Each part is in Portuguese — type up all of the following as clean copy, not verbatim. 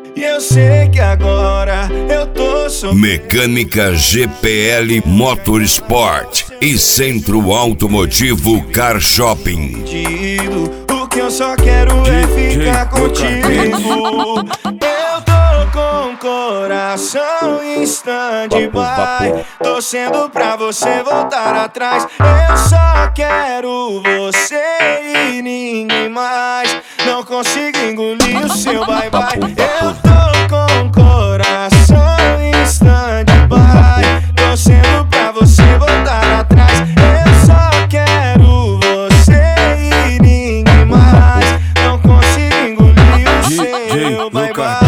E eu sei que agora eu tô solteiro. Mecânica GPL Motorsport e Centro Automotivo Car Shopping. O que eu só quero é ficar contigo. Eu tô com o coração em stand-by, torcendo pra você voltar atrás. Eu só quero você e ninguém mais. Não consigo engolir o seu bye-bye. Eu tô com o coração em stand-by, torcendo pra você voltar atrás. Eu só quero você e ninguém mais. Não consigo engolir o seu bye-bye.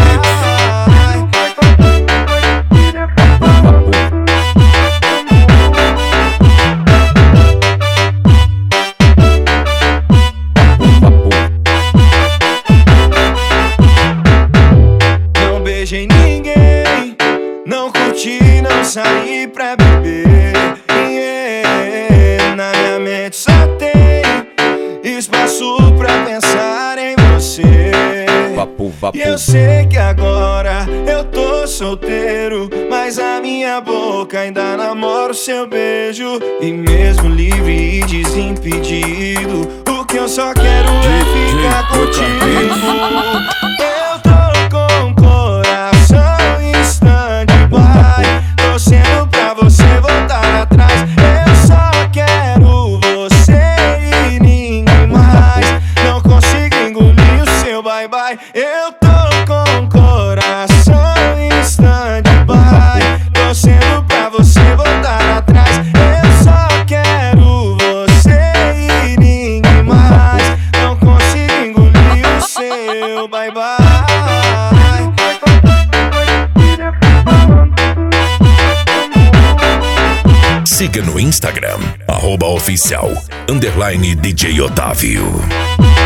Não beijei ninguém, não curti, não saí pra beber. Na minha mente só tem espaço pra pensar em você. E eu sei que agora eu tô solteiro, mas a minha boca ainda namora o seu beijo. E mesmo livre e desimpedido, o que eu só quero é ficar contigo. Eu tô com o coração em stand-by, torcendo pra você voltar atrás. Eu só quero você e ninguém mais. Não consigo engolir o seu bye-bye. Eu tô com o coração em stand-by, torcendo pra você voltar atrás. Eu só quero você e ninguém mais. Não consigo engolir o seu bye-bye. Siga no Instagram, @oficial_DJ Otávio.